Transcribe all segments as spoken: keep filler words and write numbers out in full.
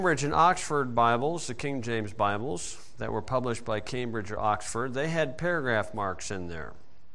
Cambridge and Oxford Bibles, the King James Bibles that were published by Cambridge or Oxford, they had paragraph marks in there.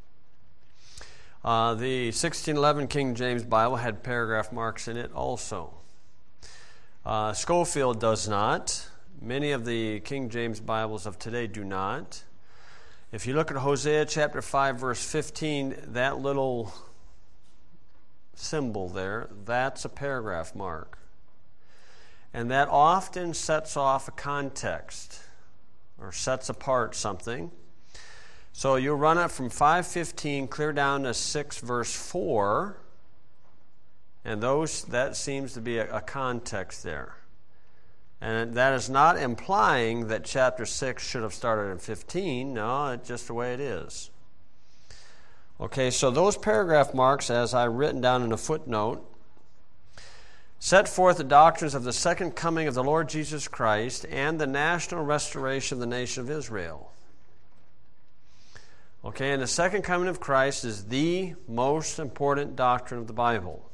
Uh, the sixteen eleven King James Bible had paragraph marks in it also. Uh, Scofield does not. Many of the King James Bibles of today do not. If you look at Hosea chapter five, verse fifteen, that little symbol there, that's a paragraph mark. And that often sets off a context or sets apart something. So you'll run it from five fifteen clear down to six verse four, and those that seems to be a, a context there. And that is not implying that chapter six should have started in fifteen. No, it's just the way it is. Okay, so those paragraph marks, as I've written down in a footnote, set forth the doctrines of the second coming of the Lord Jesus Christ and the national restoration of the nation of Israel. Okay, and the second coming of Christ is the most important doctrine of the Bible.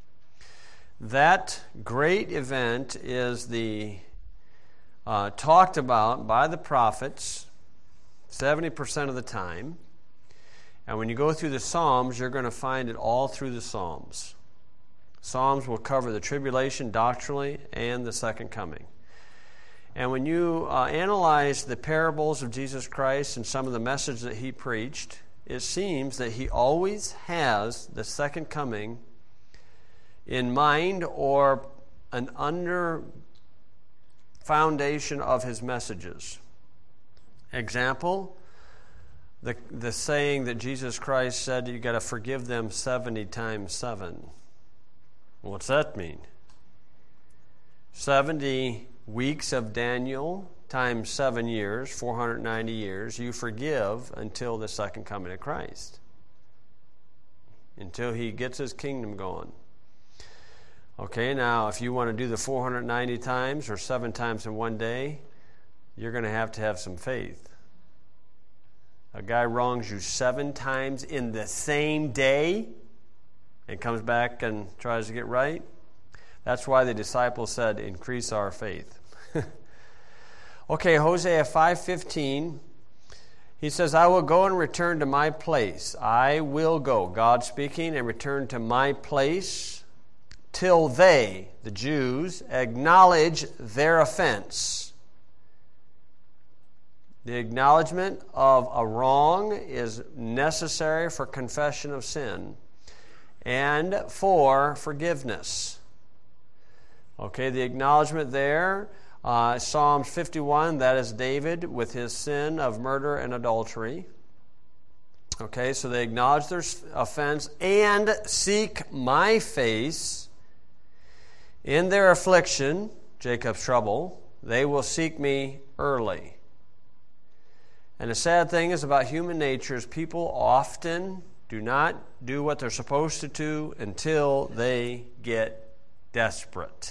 That great event is the uh, talked about by the prophets seventy percent of the time. And when you go through the Psalms, you're going to find it all through the Psalms. Psalms will cover the tribulation doctrinally and the second coming. And when you uh, analyze the parables of Jesus Christ and some of the message that he preached, it seems that he always has the second coming in mind or an under foundation of his messages. Example, the, the saying that Jesus Christ said you got to forgive them seventy times seven. What's that mean? seventy weeks of Daniel times seven years, four hundred ninety years, you forgive until the second coming of Christ. Until he gets his kingdom going. Okay, now if you want to do the four hundred ninety times or seven times in one day, you're going to have to have some faith. A guy wrongs you seven times in the same day and comes back and tries to get right. That's why the disciples said, increase our faith. Okay, Hosea five fifteen, he says, I will go and return to my place. I will go, God speaking, and return to my place till they, the Jews, acknowledge their offense. The acknowledgement of a wrong is necessary for confession of sin and for forgiveness. Okay, the acknowledgement there, uh, Psalms fifty-one, that is David with his sin of murder and adultery. Okay, so they acknowledge their offense and seek my face in their affliction, Jacob's trouble. They will seek me early. And the sad thing is about human nature is people often do not do what they're supposed to do until they get desperate.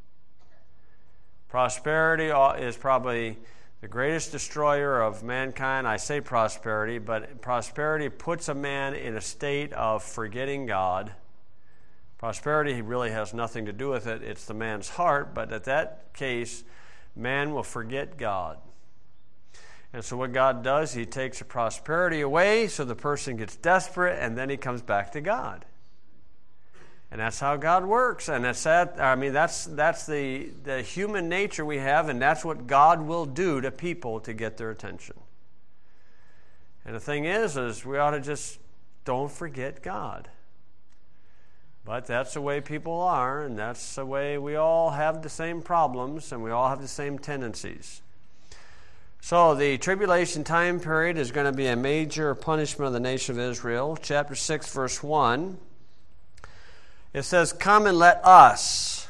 Prosperity is probably the greatest destroyer of mankind. I say prosperity, but prosperity puts a man in a state of forgetting God. Prosperity really has nothing to do with it. It's the man's heart, but at that case, man will forget God. And so what God does, he takes the prosperity away so the person gets desperate, and then he comes back to God. And that's how God works. And that's that, I mean, that's that's the, the human nature we have, and that's what God will do to people to get their attention. And the thing is, is we ought to just don't forget God. But that's the way people are, and that's the way we all have the same problems, and we all have the same tendencies. So the tribulation time period is going to be a major punishment of the nation of Israel. Chapter six, verse one. It says, come and let us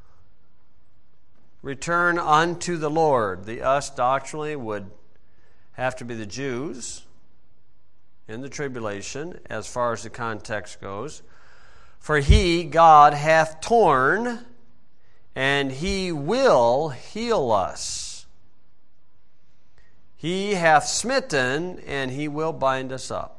return unto the Lord. The us doctrinally would have to be the Jews in the tribulation, as far as the context goes. For he, God, hath torn, and he will heal us. He hath smitten, and he will bind us up.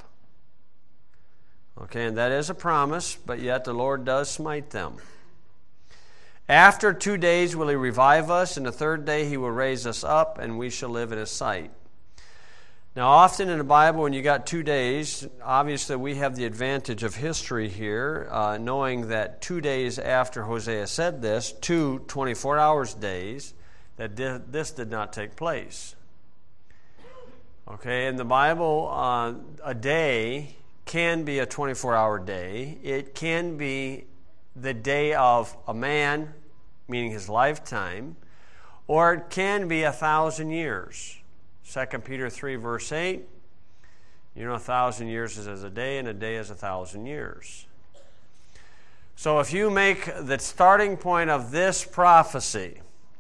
Okay, and that is a promise, but yet the Lord does smite them. After two days will he revive us, and the third day he will raise us up, and we shall live in his sight. Now, often in the Bible, when you got two days, obviously we have the advantage of history here, uh, knowing that two days after Hosea said this, two twenty-four hours days, that di- this did not take place. Okay, in the Bible, uh, a day can be a twenty-four hour day. It can be the day of a man, meaning his lifetime, or it can be a thousand years. Second Peter three, verse eight, you know, a thousand years is as a day, and a day is a thousand years. So if you make the starting point of this prophecy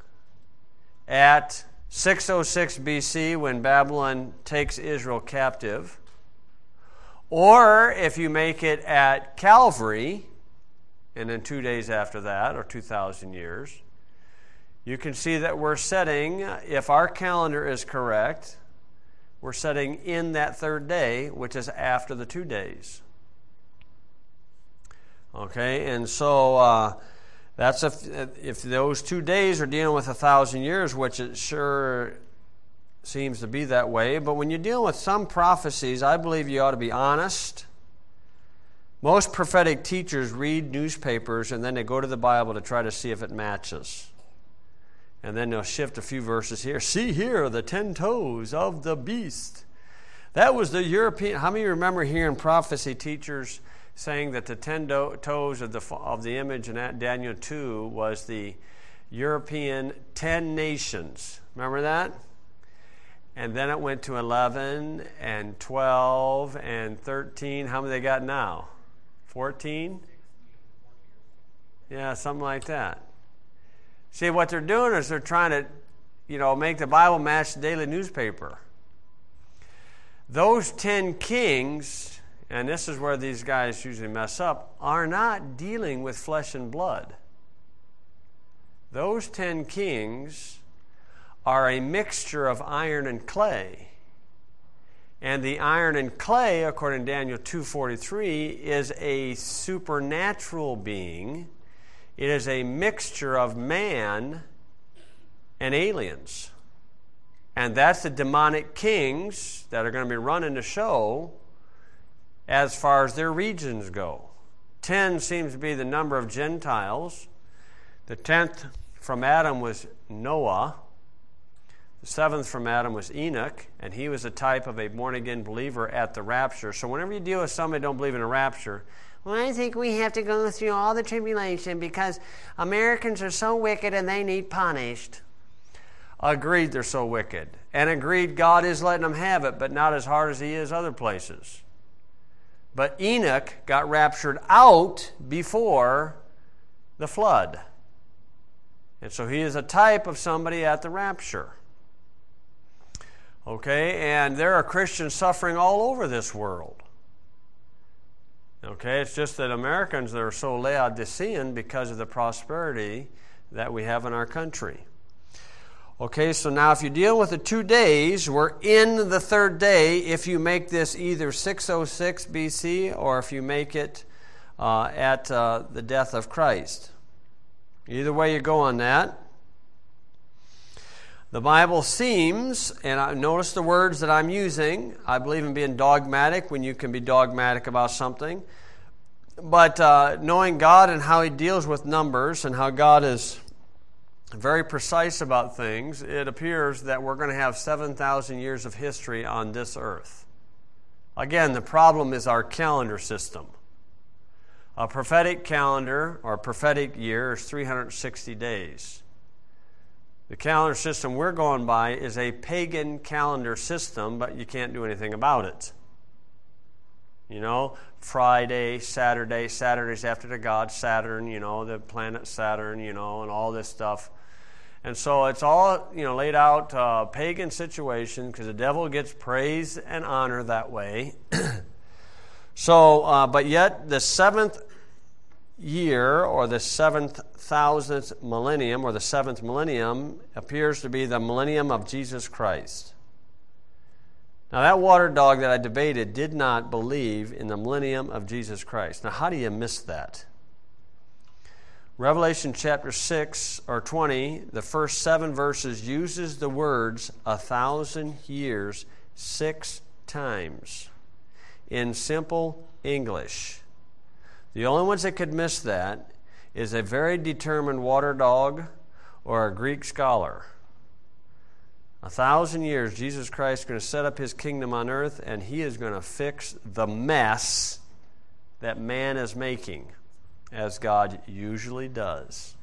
at six oh six B C, when Babylon takes Israel captive, or if you make it at Calvary, and then two days after that, or two thousand years, you can see that we're setting, if our calendar is correct, we're setting in that third day, which is after the two days. Okay, and so uh, that's if, if those two days are dealing with a thousand years, which it sure seems to be that way. But when you're dealing with some prophecies, I believe you ought to be honest. Most prophetic teachers read newspapers and then they go to the Bible to try to see if it matches. And then they'll shift a few verses here. See here the ten toes of the beast. That was the European. How many remember hearing prophecy teachers saying that the ten do- toes of the of the image in Daniel two was the European ten nations? Remember that? And then it went to eleven and twelve and thirteen. How many they got now? fourteen? Yeah, something like that. See, what they're doing is they're trying to, you know, make the Bible match the daily newspaper. Those ten kings, and this is where these guys usually mess up, are not dealing with flesh and blood. Those ten kings are a mixture of iron and clay. And the iron and clay, according to Daniel two forty-three, is a supernatural being. It is a mixture of man and aliens. And that's the demonic kings that are going to be running the show as far as their regions go. Ten seems to be the number of Gentiles. The tenth from Adam was Noah. The seventh from Adam was Enoch, and he was a type of a born-again believer at the rapture. So whenever you deal with somebody who don't believe in a rapture, well, I think we have to go through all the tribulation because Americans are so wicked and they need punished. Agreed, they're so wicked. And agreed, God is letting them have it, but not as hard as he is other places. But Enoch got raptured out before the flood. And so he is a type of somebody at the rapture. Okay, and there are Christians suffering all over this world. Okay, it's just that Americans are so Laodicean because of the prosperity that we have in our country. Okay, so now if you deal with the two days, we're in the third day if you make this either six oh six B C or if you make it uh, at uh, the death of Christ. Either way you go on that. The Bible seems, and I notice the words that I'm using, I believe in being dogmatic when you can be dogmatic about something. But uh, knowing God and how he deals with numbers and how God is very precise about things, it appears that we're going to have seven thousand years of history on this earth. Again, the problem is our calendar system. A prophetic calendar or a prophetic year is three hundred sixty days. The calendar system we're going by is a pagan calendar system, but you can't do anything about it. You know, Friday, Saturday, Saturday's after the god Saturn, you know, the planet Saturn, you know, and all this stuff. And so it's all, you know, laid out uh, pagan situation because the devil gets praise and honor that way. so, uh, but yet the seventh year or the seventh thousandth millennium or the seventh millennium appears to be the millennium of Jesus Christ. Now that water dog that I debated did not believe in the millennium of Jesus Christ. Now how do you miss that? Revelation chapter six or twenty, the first seven verses, uses the words a thousand years six times in simple English. The only ones that could miss that is a very determined water dog or a Greek scholar. A thousand years, Jesus Christ is going to set up his kingdom on earth, and he is going to fix the mess that man is making, as God usually does.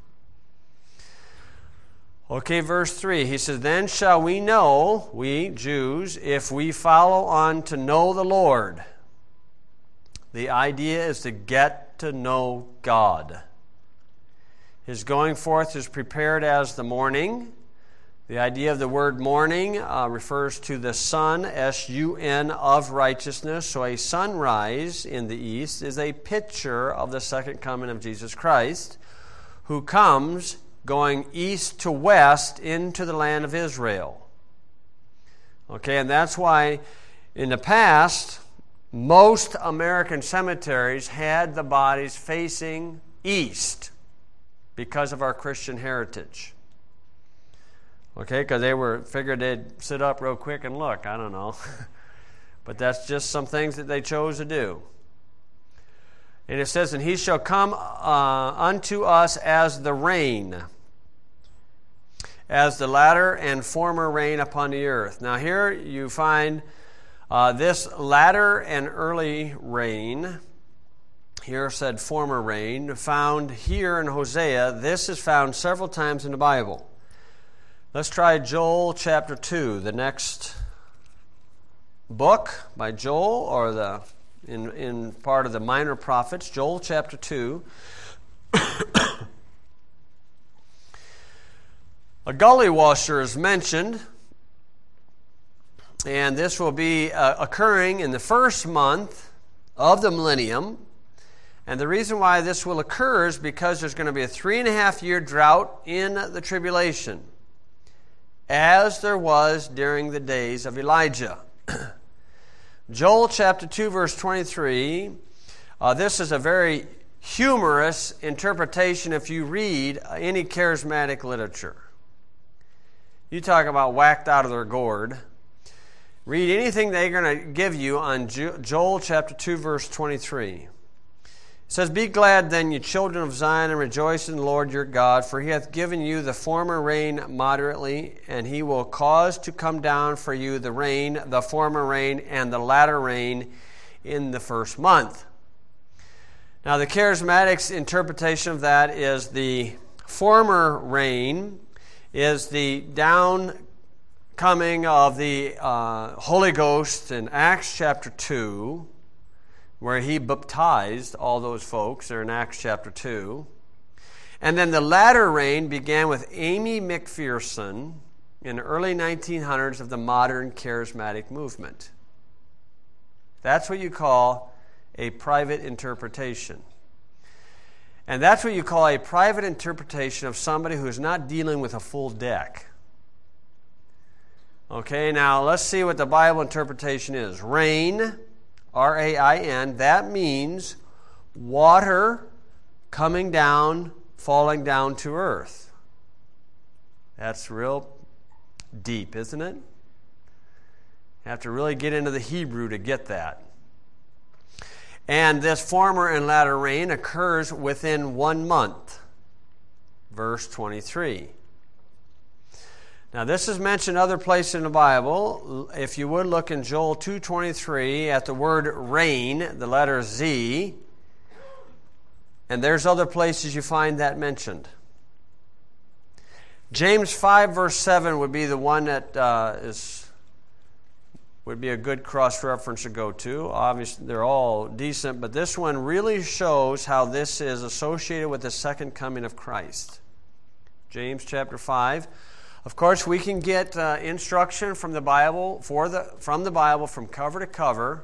Okay, verse three, he says, "Then shall we know, we Jews, if we follow on to know the Lord." The idea is to get to know God. His going forth is prepared as the morning. The idea of the word morning uh, refers to the sun, S U N, of righteousness. So a sunrise in the east is a picture of the second coming of Jesus Christ, who comes going east to west into the land of Israel. Okay, and that's why in the past, most American cemeteries had the bodies facing east because of our Christian heritage. Okay, because they were figured they'd sit up real quick and look. I don't know. But that's just some things that they chose to do. And it says, "And he shall come uh, unto us as the rain, as the latter and former rain upon the earth." Now here you find uh, this latter and early rain, here said former rain, found here in Hosea. This is found several times in the Bible. Let's try Joel chapter two, the next book by Joel, or the in, in part of the minor prophets. Joel chapter two. A gully washer is mentioned, and this will be uh, occurring in the first month of the millennium. And the reason why this will occur is because there's going to be a three and a half year drought in the tribulation, as there was during the days of Elijah. Joel chapter two, verse twenty-three. Uh, this is a very humorous interpretation if you read any charismatic literature. You talk about whacked out of their gourd. Read anything they're going to give you on Joel chapter two, verse twenty-three. It says, "Be glad then, you children of Zion, and rejoice in the Lord your God, for he hath given you the former rain moderately, and he will cause to come down for you the rain, the former rain, and the latter rain in the first month." Now the charismatics' interpretation of that is the former rain is the down coming of the uh, Holy Ghost in Acts chapter two, where he baptized all those folks. They're in Acts chapter two. And then the latter rain began with Amy McPherson in the early nineteen hundreds of the modern charismatic movement. That's what you call a private interpretation. And that's what you call a private interpretation of somebody who is not dealing with a full deck. Okay, now let's see what the Bible interpretation is. Rain, R A I N, that means water coming down, falling down to earth. That's real deep, isn't it? You have to really get into the Hebrew to get that. And this former and latter rain occurs within one month. Verse twenty-three. Now this is mentioned other places in the Bible. If you would look in Joel two twenty-three at the word rain, the letter Z, and there's other places you find that mentioned. James five verse seven would be the one that uh, is would be a good cross-reference to go to. Obviously, they're all decent, but this one really shows how this is associated with the second coming of Christ. James chapter five. Of course, we can get uh, instruction from the Bible for the from the Bible from cover to cover.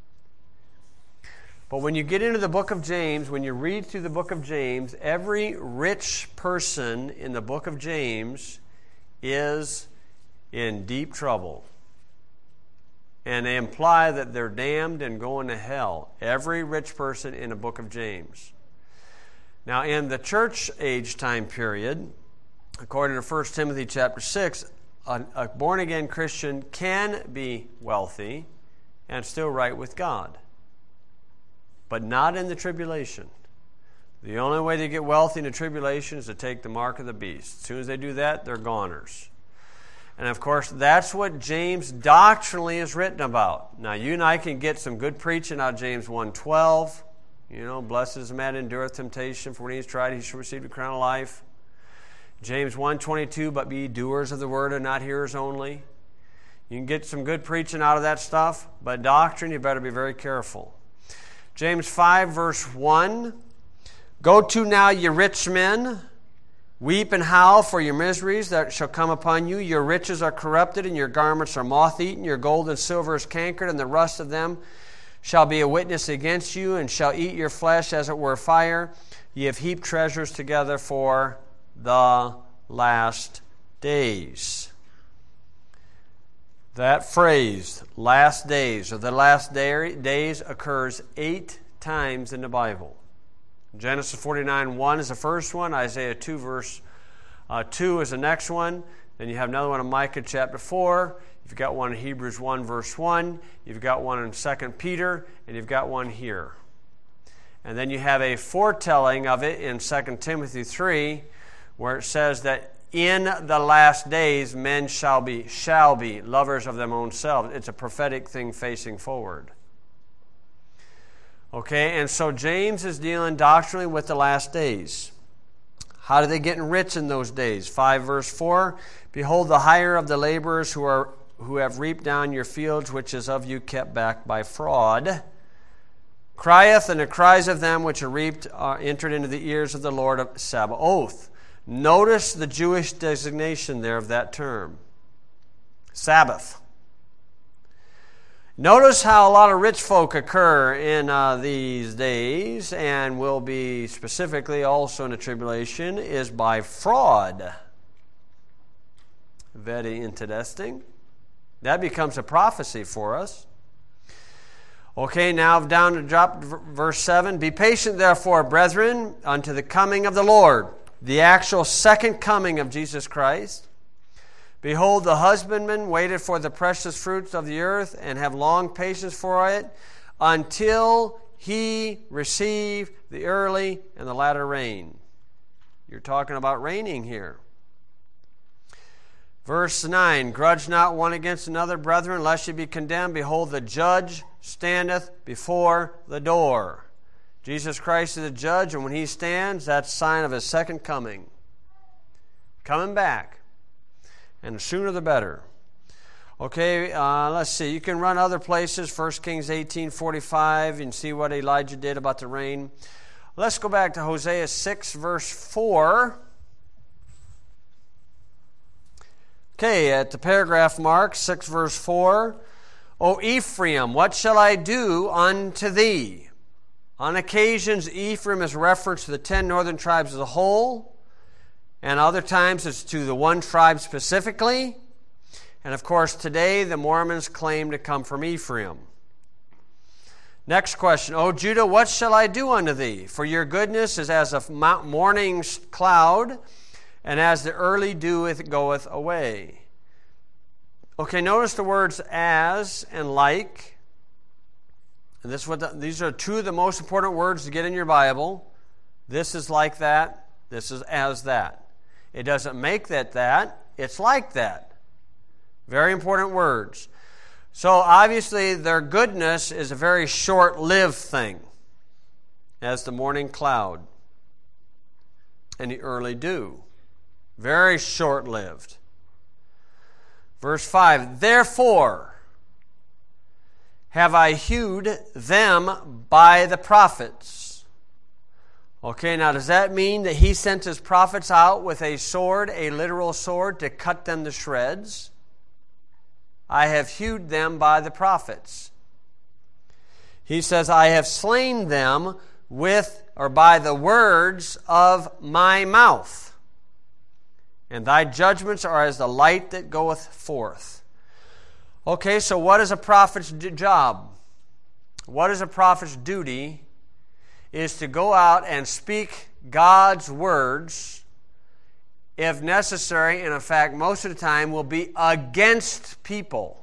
But when you get into the book of James, when you read through the book of James, every rich person in the book of James is in deep trouble. And they imply that they're damned and going to hell. Every rich person in the book of James. Now, in the church age time period, according to First Timothy chapter six, a, a born-again Christian can be wealthy and still right with God, but not in the tribulation. The only way to get wealthy in the tribulation is to take the mark of the beast. As soon as they do that, they're goners. And of course, that's what James doctrinally is written about. Now, you and I can get some good preaching out of James one twelve. You know, blessed is the man that endureth temptation, for when he is tried, he shall receive the crown of life. James one twenty-two, but be doers of the word and not hearers only. You can get some good preaching out of that stuff, but doctrine, you better be very careful. James five, verse one, go to now, ye rich men, weep and howl for your miseries that shall come upon you. Your riches are corrupted, and your garments are moth-eaten. Your gold and silver is cankered, and the rust of them shall be a witness against you, and shall eat your flesh as it were fire. Ye have heaped treasures together for the last days. That phrase, last days, or the last day, days, occurs eight times in the Bible. Genesis forty-nine one is the first one. Isaiah two, verse uh, two is the next one. Then you have another one in Micah chapter four. You've got one in Hebrews one, verse one. You've got one in Second Peter, and you've got one here. And then you have a foretelling of it in Second Timothy three, where it says that in the last days men shall be, shall be lovers of their own selves. It's a prophetic thing facing forward. Okay, and so James is dealing doctrinally with the last days. How are they getting rich in those days? five verse four, behold the hire of the laborers who are who have reaped down your fields, which is of you kept back by fraud, crieth, and the cries of them which are reaped are entered into the ears of the Lord of Sabaoth. Notice the Jewish designation there of that term. Sabbath. Notice how a lot of rich folk occur in uh, these days, and will be specifically also in the tribulation, is by fraud. Very interesting. That becomes a prophecy for us. Okay, now down to drop verse seven. Be patient, therefore, brethren, unto the coming of the Lord, the actual second coming of Jesus Christ. Behold, the husbandman waited for the precious fruits of the earth, and have long patience for it, until he receive the early and the latter rain. You're talking about raining here. Verse nine, grudge not one against another, brethren, lest ye be condemned. Behold, the judge standeth before the door. Jesus Christ is the judge, and when he stands, that's a sign of his second coming. Coming back. And the sooner the better. Okay, uh, let's see. You can run other places. First Kings eighteen forty-five and see what Elijah did about the rain. Let's go back to Hosea six, verse four. Okay, at the paragraph mark, six, verse four. O Ephraim, what shall I do unto thee? On occasions, Ephraim is referenced to the ten northern tribes as a whole, and other times it's to the one tribe specifically. And of course, today the Mormons claim to come from Ephraim. Next question. O Judah, what shall I do unto thee? For your goodness is as a morning cloud, and as the early dew it goeth away. Okay, notice the words as and like. And this is what the, these are two of the most important words to get in your Bible. This is like that. This is as that. It doesn't make that that. It's like that. Very important words. So obviously their goodness is a very short-lived thing, as the morning cloud and the early dew. Very short-lived. Verse five, therefore have I hewed them by the prophets. Okay, now does that mean that he sent his prophets out with a sword, a literal sword, to cut them to shreds? I have hewed them by the prophets. He says, I have slain them with or by the words of my mouth. And thy judgments are as the light that goeth forth. Okay, so what is a prophet's job? What is a prophet's duty is to go out and speak God's words, if necessary, and in fact, most of the time will be against people.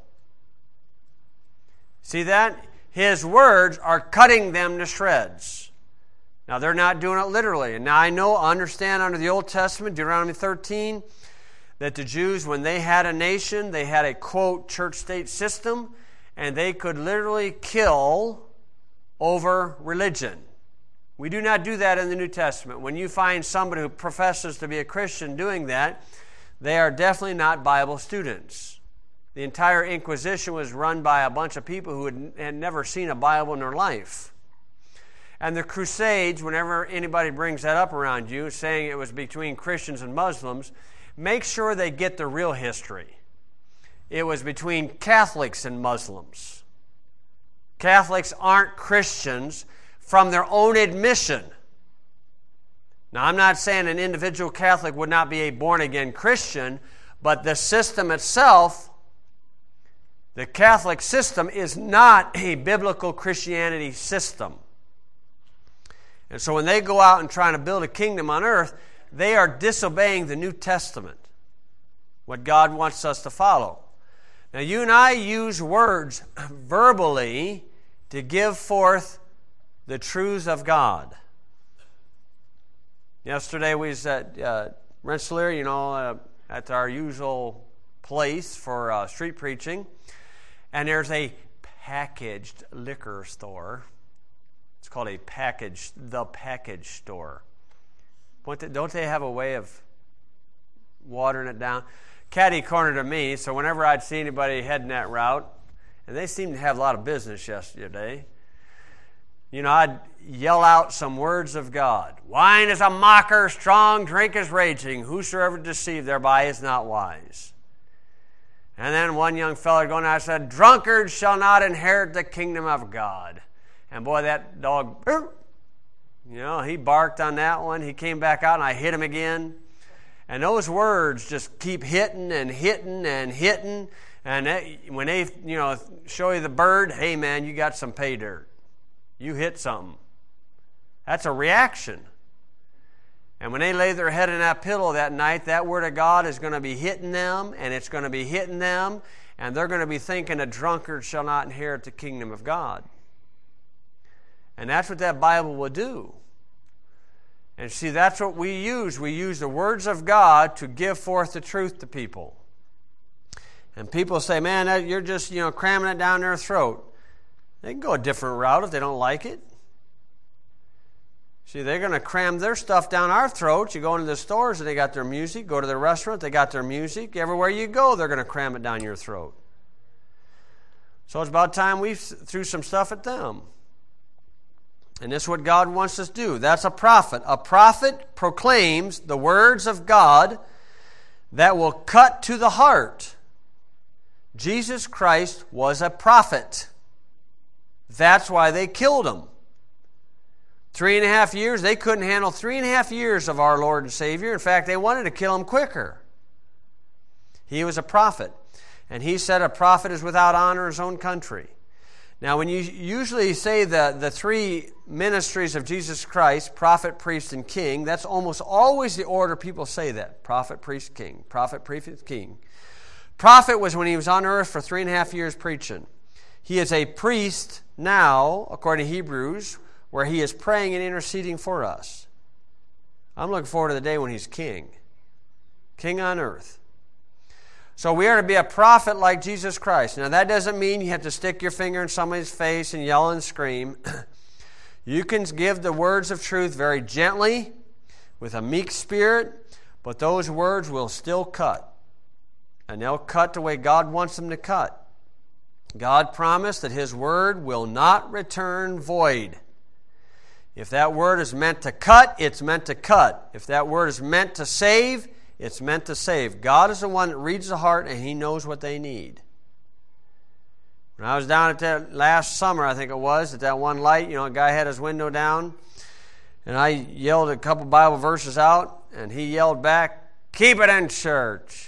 See that? His words are cutting them to shreds. Now, they're not doing it literally. And now I know, understand under the Old Testament, Deuteronomy thirteen, that the Jews, when they had a nation, they had a, quote, church-state system, and they could literally kill over religion. We do not do that in the New Testament. When you find somebody who professes to be a Christian doing that, they are definitely not Bible students. The entire Inquisition was run by a bunch of people who had, had never seen a Bible in their life. And the Crusades, whenever anybody brings that up around you, saying it was between Christians and Muslims, make sure they get the real history. It was between Catholics and Muslims. Catholics aren't Christians from their own admission. Now, I'm not saying an individual Catholic would not be a born-again Christian, but the system itself, the Catholic system, is not a biblical Christianity system. And so when they go out and try to build a kingdom on earth, they are disobeying the New Testament, what God wants us to follow. Now, you and I use words verbally to give forth the truths of God. Yesterday we was at uh, Rensselaer, you know, uh, at our usual place for uh, street preaching, and there's a packaged liquor store. It's called a package, the package store. Don't they have a way of watering it down? Catty corner to me, so whenever I'd see anybody heading that route, and they seemed to have a lot of business yesterday, you know, I'd yell out some words of God. Wine is a mocker, strong drink is raging. Whosoever deceived thereby is not wise. And then one young fellow going out said, drunkards shall not inherit the kingdom of God. And boy, that dog, you know, he barked on that one. He came back out and I hit him again. And those words just keep hitting and hitting and hitting. And they, when they, you know, show you the bird, hey man, you got some pay dirt. You hit something. That's a reaction. And when they lay their head in that pillow that night, that word of God is going to be hitting them, and it's going to be hitting them, and they're going to be thinking a drunkard shall not inherit the kingdom of God. And that's what that Bible will do. And see, that's what we use. We use the words of God to give forth the truth to people. And people say, man, you're just, you know, cramming it down their throat. They can go a different route if they don't like it. See, they're going to cram their stuff down our throats. You go into the stores and they got their music. Go to the restaurant, they got their music. Everywhere you go, they're going to cram it down your throat. So it's about time we threw some stuff at them. And this is what God wants us to do. That's a prophet. A prophet proclaims the words of God that will cut to the heart. Jesus Christ was a prophet. That's why they killed him. Three and a half years, they couldn't handle three and a half years of our Lord and Savior. In fact, they wanted to kill him quicker. He was a prophet. And he said a prophet is without honor in his own country. Now, when you usually say the, the three ministries of Jesus Christ, prophet, priest, and king, that's almost always the order people say that. Prophet, priest, king. Prophet, priest, king. Prophet was when he was on earth for three and a half years preaching. He is a priest now, according to Hebrews, where he is praying and interceding for us. I'm looking forward to the day when he's king. King on earth. So we are to be a prophet like Jesus Christ. Now that doesn't mean you have to stick your finger in somebody's face and yell and scream. You can give the words of truth very gently, with a meek spirit, but those words will still cut. And they'll cut the way God wants them to cut. God promised that his word will not return void. If that word is meant to cut, it's meant to cut. If that word is meant to save, it's meant to save. God is the one that reads the heart, and he knows what they need. When I was down at that last summer, I think it was, at that one light, you know, a guy had his window down, and I yelled a couple Bible verses out, and he yelled back, "Keep it in church."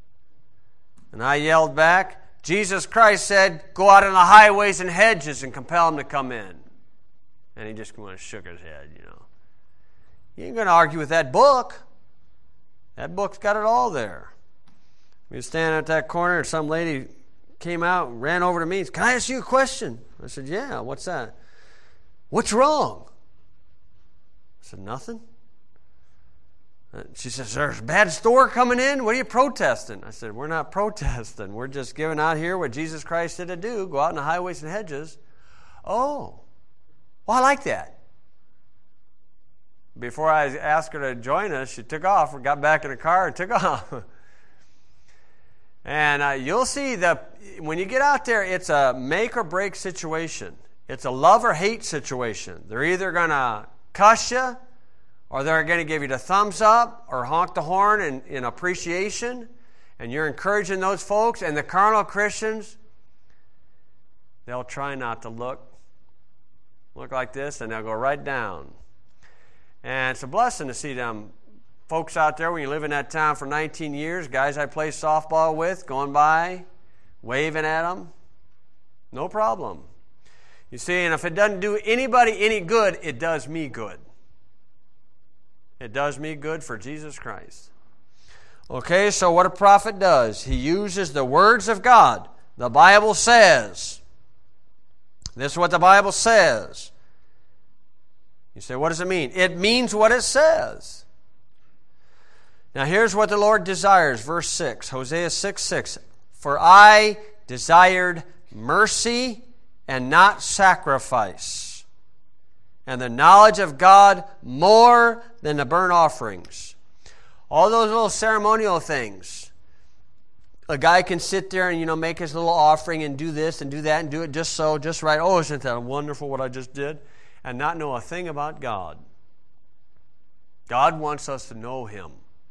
And I yelled back, "Jesus Christ said, go out in the highways and hedges and compel them to come in." And he just kind of shook his head, you know. You ain't going to argue with that book. That book's got it all there. We were standing at that corner, and some lady came out and ran over to me and said, "Can I ask you a question?" I said, "Yeah, what's that?" "What's wrong?" I said, "Nothing." She says, "There's a bad store coming in? What are you protesting?" I said, "We're not protesting. We're just giving out here what Jesus Christ did to do, go out in the highways and hedges." "Oh, well, I like that." Before I asked her to join us, she took off. We got back in the car and took off. And uh, you'll see that when you get out there, it's a make or break situation. It's a love or hate situation. They're either going to cuss you, or they're going to give you the thumbs up or honk the horn in, in appreciation. And you're encouraging those folks. And the carnal Christians, they'll try not to look, look like this, and they'll go right down. And it's a blessing to see them folks out there when you live in that town for nineteen years, guys I play softball with, going by, waving at them. No problem. You see, and if it doesn't do anybody any good, it does me good. It does me good for Jesus Christ. Okay, so what a prophet does, he uses the words of God. The Bible says. This is what the Bible says. You say, what does it mean? It means what it says. Now here's what the Lord desires, verse six, Hosea six six. "For I desired mercy and not sacrifice, and the knowledge of God more than the burnt offerings." All those little ceremonial things. A guy can sit there and, you know, make his little offering and do this and do that and do it just so, just right. Oh, isn't that wonderful what I just did? And not know a thing about God. God wants us to know Him.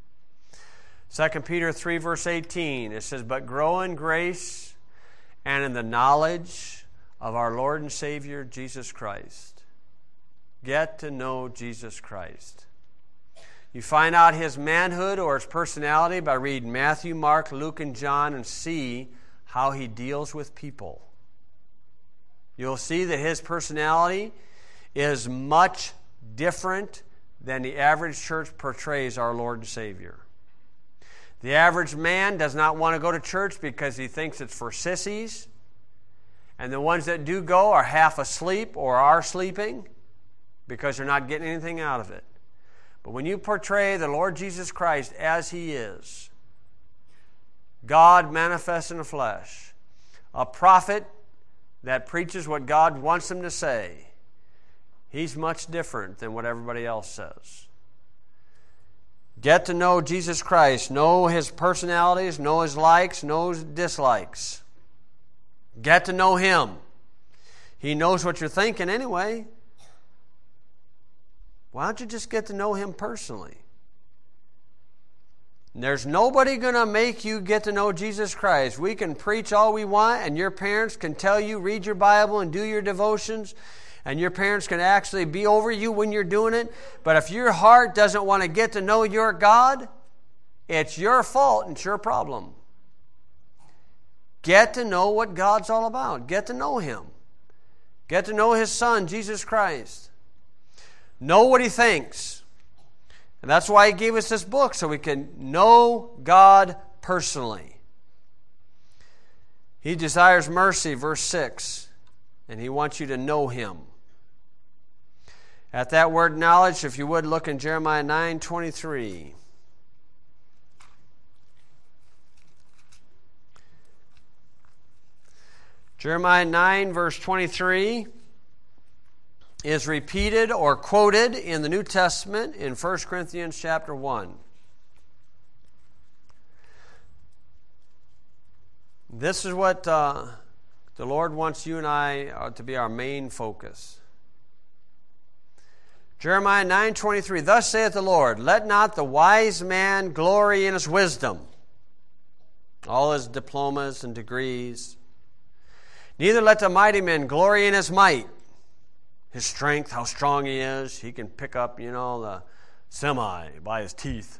Second Peter three, verse eighteen, it says, "But grow in grace and in the knowledge of our Lord and Savior, Jesus Christ." Get to know Jesus Christ. You find out His manhood or His personality by reading Matthew, Mark, Luke, and John and see how He deals with people. You'll see that His personality is much different than the average church portrays our Lord and Savior. The average man does not want to go to church because he thinks it's for sissies. And the ones that do go are half asleep or are sleeping because they're not getting anything out of it. But when you portray the Lord Jesus Christ as He is, God manifest in the flesh, a prophet that preaches what God wants him to say, he's much different than what everybody else says. Get to know Jesus Christ. Know His personalities, know His likes, know His dislikes. Get to know Him. He knows what you're thinking anyway. Why don't you just get to know Him personally? There's nobody going to make you get to know Jesus Christ. We can preach all we want, and your parents can tell you, read your Bible and do your devotions, and your parents can actually be over you when you're doing it. But if your heart doesn't want to get to know your God, it's your fault and it's your problem. Get to know what God's all about. Get to know Him. Get to know His Son, Jesus Christ. Know what He thinks. And that's why He gave us this book, so we can know God personally. He desires mercy, verse six, and He wants you to know Him. At that word knowledge, if you would, look in Jeremiah nine twenty-three. Jeremiah nine, verse twenty-three is repeated or quoted in the New Testament in First Corinthians chapter one. This is what uh, the Lord wants you and I uh, to be our main focus. Jeremiah nine twenty-three, "Thus saith the Lord, let not the wise man glory in his wisdom," all his diplomas and degrees. "Neither let the mighty man glory in his might," his strength, how strong he is. He can pick up, you know, the semi by his teeth.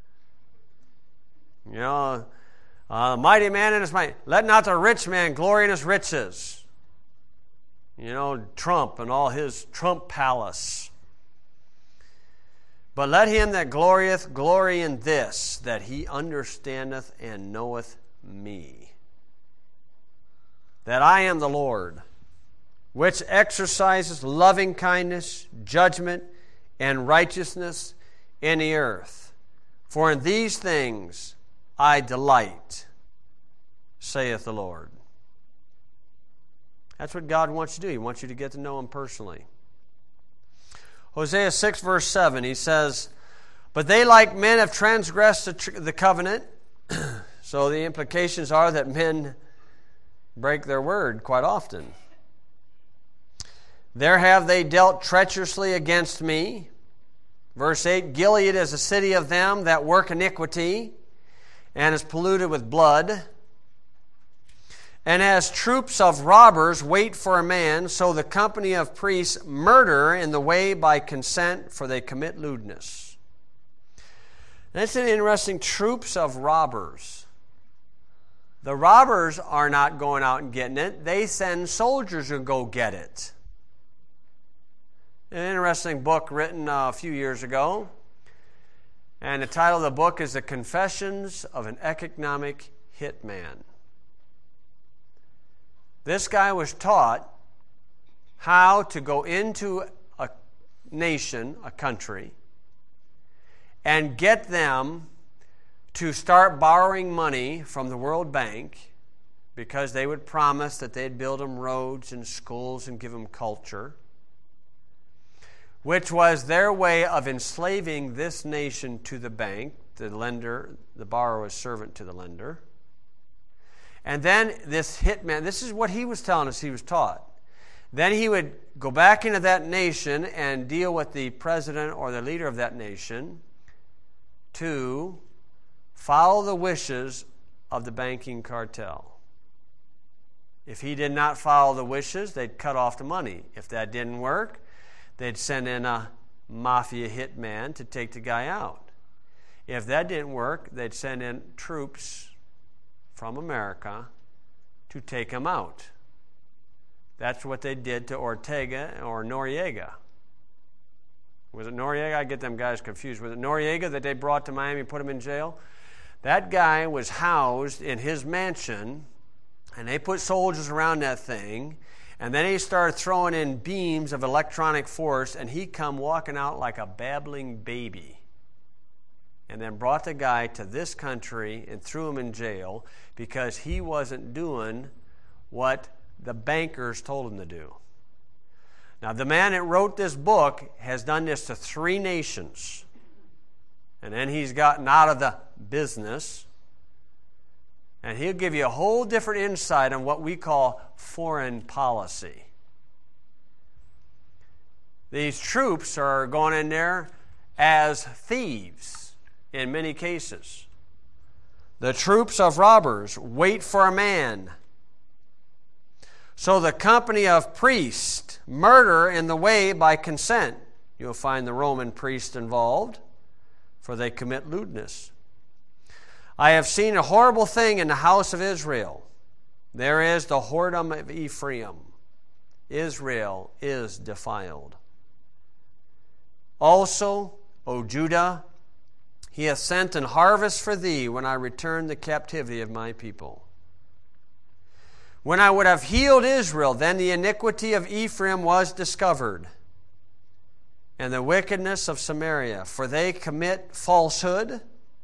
You know, uh, the mighty man in his might. "Let not the rich man glory in his riches." You know, Trump and all his Trump palace. But let him that glorieth glory in this, that he understandeth and knoweth me, that I am the Lord, which exercises loving kindness, judgment, and righteousness in the earth. For in these things I delight, saith the Lord. That's what God wants you to do. He wants you to get to know Him personally. Hosea six, verse seven, he says, but they like men have transgressed the, tr- the covenant. So the implications are that men break their word quite often. There have they dealt treacherously against me. Verse eight, Gilead is a city of them that work iniquity, and is polluted with blood. And as troops of robbers wait for a man, so the company of priests murder in the way by consent, for they commit lewdness. That's an interesting, troops of robbers. The robbers are not going out and getting it. They send soldiers to go get it. An interesting book written a few years ago. And the title of the book is The Confessions of an Economic Hitman. This guy was taught how to go into a nation, a country, and get them to start borrowing money from the World Bank because they would promise that they'd build them roads and schools and give them culture, which was their way of enslaving this nation to the bank, the lender, the borrower's servant to the lender. And then this hitman, this is what he was telling us he was taught. Then he would go back into that nation and deal with the president or the leader of that nation to follow the wishes of the banking cartel. If he did not follow the wishes, they'd cut off the money. If that didn't work, they'd send in a mafia hitman to take the guy out. If that didn't work, they'd send in troops from America to take him out. That's what they did to Ortega or Noriega. Was it Noriega? I get them guys confused. Was it Noriega that they brought to Miami and put him in jail? That guy was housed in his mansion, and they put soldiers around that thing, and then he started throwing in beams of electronic force, and he come walking out like a babbling baby. And then brought the guy to this country and threw him in jail because he wasn't doing what the bankers told him to do. Now, the man that wrote this book has done this to three nations. And then he's gotten out of the business. And he'll give you a whole different insight on what we call foreign policy. These troops are going in there as thieves. In many cases, the troops of robbers wait for a man. So the company of priests murder in the way by consent. You'll find the Roman priests involved, for they commit lewdness. I have seen a horrible thing in the house of Israel. There is the whoredom of Ephraim. Israel is defiled. Also, O Judah, He hath sent an harvest for thee when I return the captivity of my people. When I would have healed Israel, then the iniquity of Ephraim was discovered, and the wickedness of Samaria, for they commit falsehood,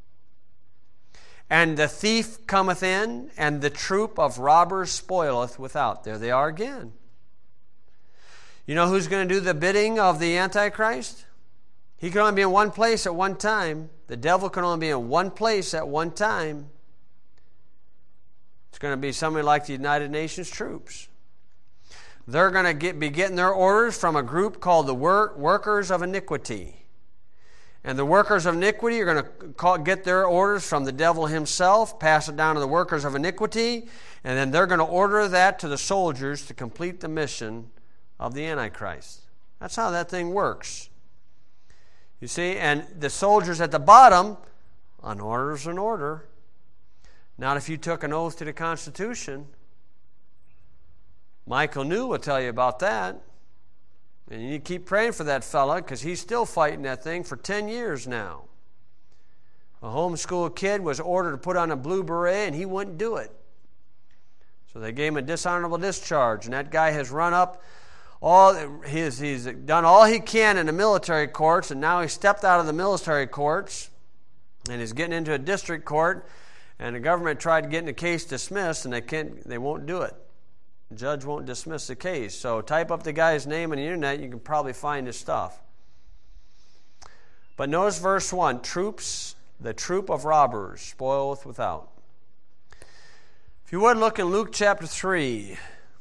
and the thief cometh in, and the troop of robbers spoileth without. There they are again. You know who's going to do the bidding of the Antichrist? He can only be in one place at one time. The devil can only be in one place at one time. It's going to be somebody like the United Nations troops. They're going to get, be getting their orders from a group called the work, Workers of Iniquity. And the Workers of Iniquity are going to call, get their orders from the devil himself, pass it down to the Workers of Iniquity, and then they're going to order that to the soldiers to complete the mission of the Antichrist. That's how that thing works. You see, and the soldiers at the bottom, an order's an order. Not if you took an oath to the Constitution. Michael New will tell you about that. And you need to keep praying for that fella because he's still fighting that thing for ten years now. A homeschool kid was ordered to put on a blue beret and he wouldn't do it. So they gave him a dishonorable discharge, and that guy has run up all he's, he's done all he can in the military courts, and now he stepped out of the military courts and he's getting into a district court, and the government tried to get the case dismissed, and they can't they won't do it. The judge won't dismiss the case. So type up the guy's name on the internet, you can probably find his stuff. But notice verse one, troops, the troop of robbers spoileth without. If you would look in Luke chapter three,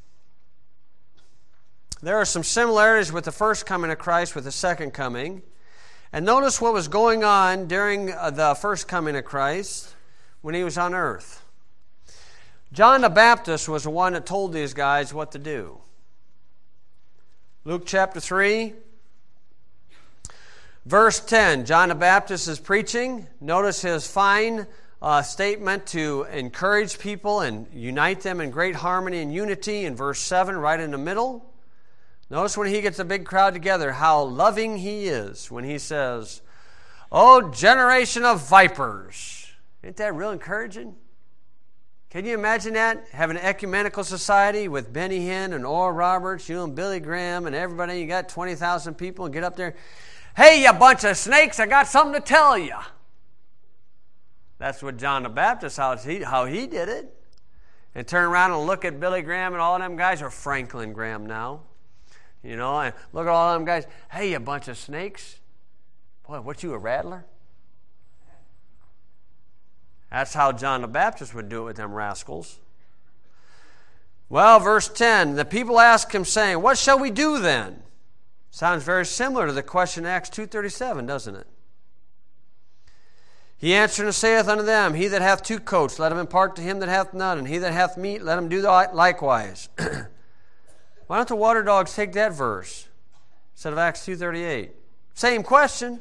there are some similarities with the first coming of Christ with the second coming. And notice what was going on during the first coming of Christ when he was on earth. John the Baptist was the one that told these guys what to do. Luke chapter three, verse ten. John the Baptist is preaching. Notice his fine uh, statement to encourage people and unite them in great harmony and unity in verse seven, right in the middle. Notice when he gets a big crowd together, how loving he is when he says, "O generation of vipers." Isn't that real encouraging? Can you imagine that? Having an ecumenical society with Benny Hinn and Oral Roberts, you and Billy Graham and everybody. You got twenty thousand people and get up there. "Hey, you bunch of snakes, I got something to tell you." That's what John the Baptist, how he, how he did it. And turn around and look at Billy Graham and all them guys, or Franklin Graham now. You know, and look at all them guys. "Hey, you bunch of snakes. Boy, what, you a rattler?" That's how John the Baptist would do it with them rascals. Well, verse ten, the people asked him, saying, "What shall we do then?" Sounds very similar to the question in Acts two thirty-seven, doesn't it? He answered and saith unto them, "He that hath two coats, let him impart to him that hath none, and he that hath meat, let him do likewise." Why don't the water dogs take that verse instead of Acts two thirty-eight? Same question.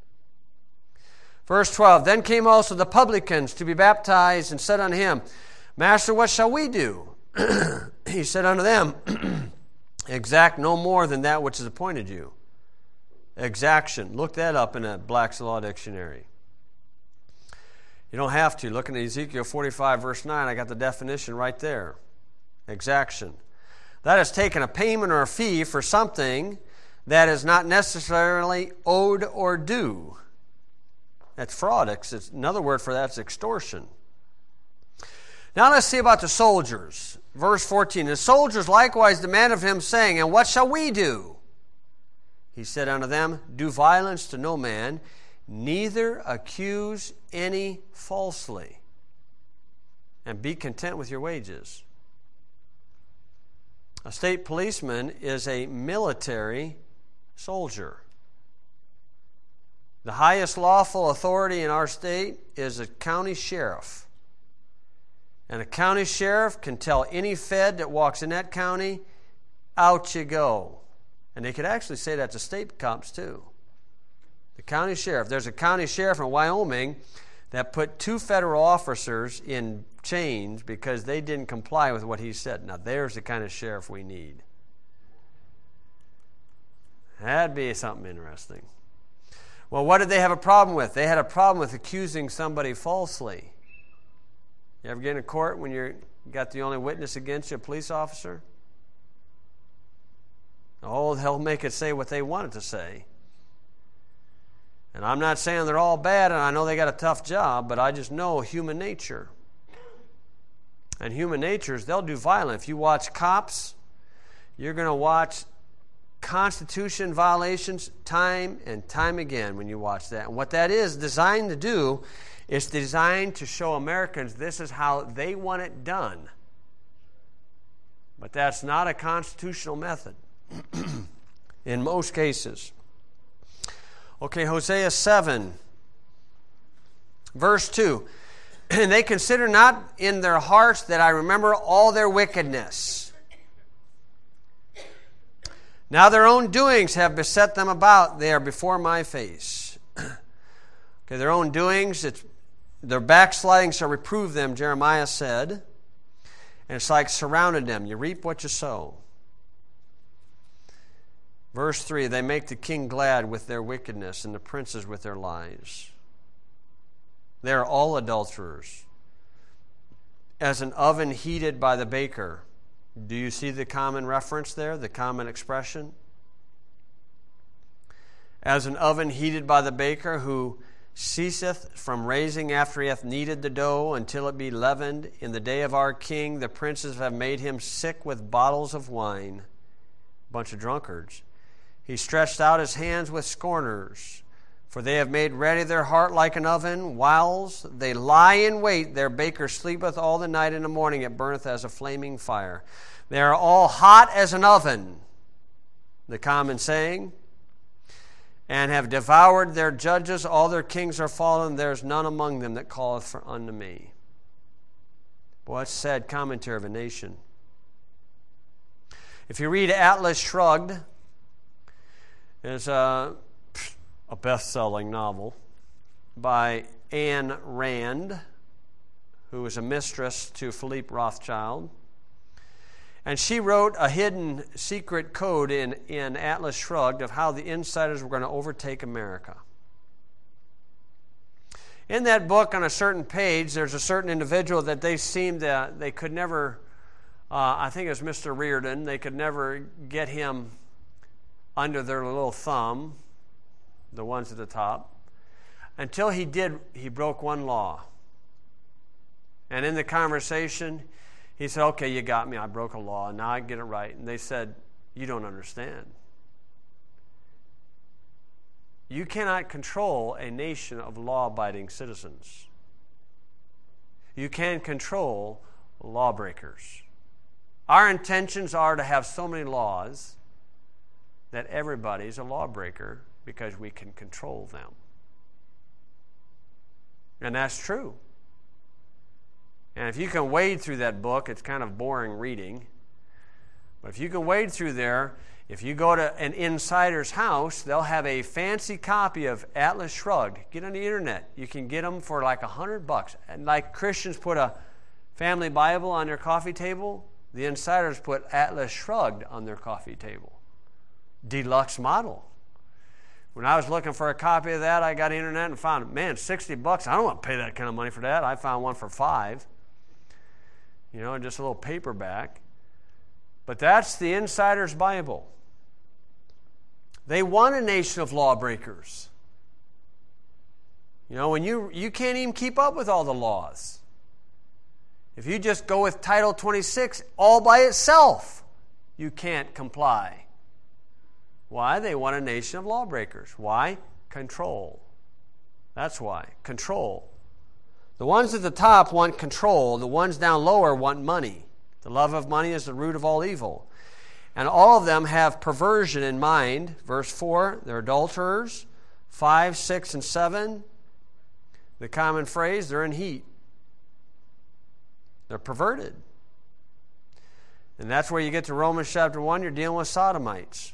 Verse twelve, then came also the publicans to be baptized, and said unto him, "Master, what shall we do?" He said unto them, "Exact no more than that which is appointed you." Exaction. Look that up in a Black's Law Dictionary. You don't have to. Look at Ezekiel forty-five, verse nine. I got the definition right there. Exaction. That is taking a payment or a fee for something that is not necessarily owed or due. That's fraud. It's another word for that is extortion. Now let's see about the soldiers. Verse fourteen, the soldiers likewise demanded of him, saying, "And what shall we do?" He said unto them, "Do violence to no man, neither accuse any falsely, and be content with your wages." A state policeman is a military soldier. The highest lawful authority in our state is a county sheriff. And a county sheriff can tell any fed that walks in that county, "Out you go." And they could actually say that to state cops too. The county sheriff. There's a county sheriff in Wyoming that put two federal officers in chains because they didn't comply with what he said. Now there's the kind of sheriff we need. That'd be something interesting. Well, what did they have a problem with? They had a problem with accusing somebody falsely. You ever get in court when you got the only witness against you, a police officer? Oh, they'll make it say what they want it to say. And I'm not saying they're all bad, and I know they got a tough job, but I just know human nature. And human nature is they'll do violence. If you watch cops, you're going to watch Constitution violations time and time again when you watch that. And what that is designed to do is designed to show Americans this is how they want it done. But that's not a constitutional method in most cases. Okay, Hosea seven, verse two. And they consider not in their hearts that I remember all their wickedness. Now their own doings have beset them about. They are before my face. Okay, their own doings, it's, their backsliding shall reprove them, Jeremiah said. And it's like surrounded them. You reap what you sow. Verse three, they make the king glad with their wickedness and the princes with their lies. They are all adulterers. As an oven heated by the baker. Do you see the common reference there, the common expression? As an oven heated by the baker, who ceaseth from raising after he hath kneaded the dough until it be leavened. In the day of our king, the princes have made him sick with bottles of wine. A bunch of drunkards. He stretched out his hands with scorners. For they have made ready their heart like an oven. Whiles they lie in wait, their baker sleepeth all the night, in the morning it burneth as a flaming fire. They are all hot as an oven, the common saying, and have devoured their judges. All their kings are fallen. There is none among them that calleth for unto me. Boy, that's a sad commentary of a nation. If you read Atlas Shrugged, it's a, a best-selling novel by Ayn Rand, who was a mistress to Philippe Rothschild. And she wrote a hidden secret code in, in Atlas Shrugged of how the insiders were going to overtake America. In that book, on a certain page, there's a certain individual that they seemed that they could never, uh, I think it was Mister Reardon, they could never get him under their little thumb, the ones at the top, until he did, he broke one law. And in the conversation, he said, okay, you got me. I broke a law. Now I get it right. And they said, you don't understand. You cannot control a nation of law-abiding citizens. You can control lawbreakers. Our intentions are to have so many laws that everybody's a lawbreaker because we can control them. And that's true. And if you can wade through that book, it's kind of boring reading. But if you can wade through there, if you go to an insider's house, they'll have a fancy copy of Atlas Shrugged. Get on the internet. You can get them for like a hundred bucks. And like Christians put a family Bible on their coffee table, the insiders put Atlas Shrugged on their coffee table. Deluxe model. When I was looking for a copy of that, I got on the internet and found, man, sixty bucks. I don't want to pay that kind of money for that. I found one for five. You know, just a little paperback. But that's the insider's Bible. They want a nation of lawbreakers. You know, when you you can't even keep up with all the laws. If you just go with Title twenty-six all by itself, you can't comply. Why? They want a nation of lawbreakers. Why? Control. That's why. Control. The ones at the top want control. The ones down lower want money. The love of money is the root of all evil. And all of them have perversion in mind. Verse four, they're adulterers. five, six, and seven, the common phrase, they're in heat. They're perverted. And that's where you get to Romans chapter one, you're dealing with sodomites.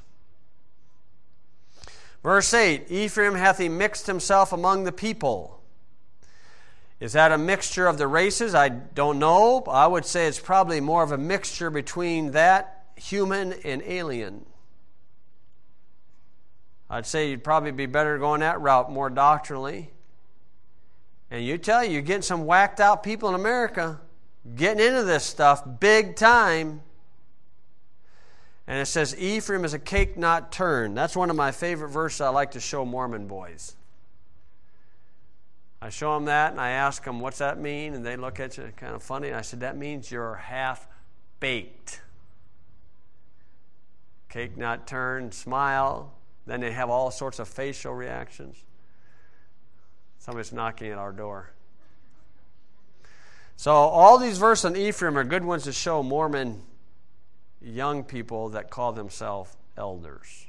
Verse eight, Ephraim hath he mixed himself among the people. Is that a mixture of the races? I don't know. I would say it's probably more of a mixture between that human and alien. I'd say you'd probably be better going that route more doctrinally. And you tell you, you're getting some whacked out people in America getting into this stuff big time. And it says, Ephraim is a cake not turned. That's one of my favorite verses I like to show Mormon boys. I show them that, and I ask them, what's that mean? And they look at you kind of funny. And I said, that means you're half-baked. Cake not turned, smile. Then they have all sorts of facial reactions. Somebody's knocking at our door. So all these verses on Ephraim are good ones to show Mormon young people that call themselves elders.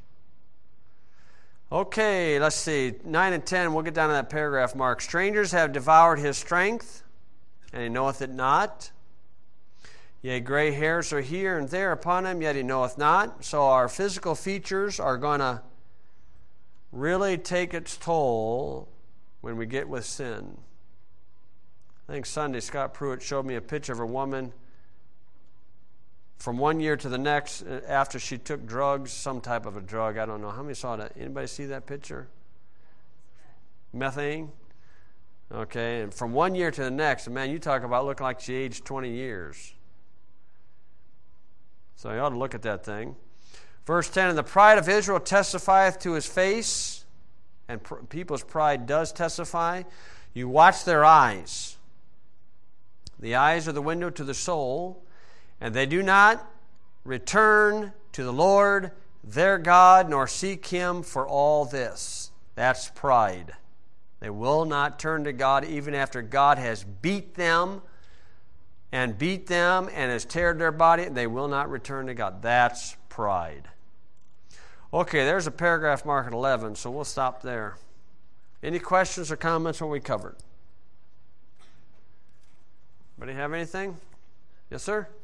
Okay, let's see. nine and ten, we'll get down to that paragraph mark. Strangers have devoured his strength, and he knoweth it not. Yea, gray hairs are here and there upon him, yet he knoweth not. So our physical features are going to really take its toll when we get with sin. I think Sunday Scott Pruitt showed me a picture of a woman from one year to the next, after she took drugs, some type of a drug, I don't know. How many saw that? Anybody see that picture? Methane? Okay, and from one year to the next, man, you talk about looking like she aged twenty years. So you ought to look at that thing. Verse ten, and the pride of Israel testifieth to his face, and pr- people's pride does testify. You watch their eyes. The eyes are the window to the soul, and they do not return to the Lord their God, nor seek him for all this. That's pride. They will not turn to God even after God has beat them and beat them and has teared their body. They will not return to God. That's pride. Okay, there's a paragraph mark at eleven, so we'll stop there. Any questions or comments on what we covered? Anybody have anything? Yes, sir?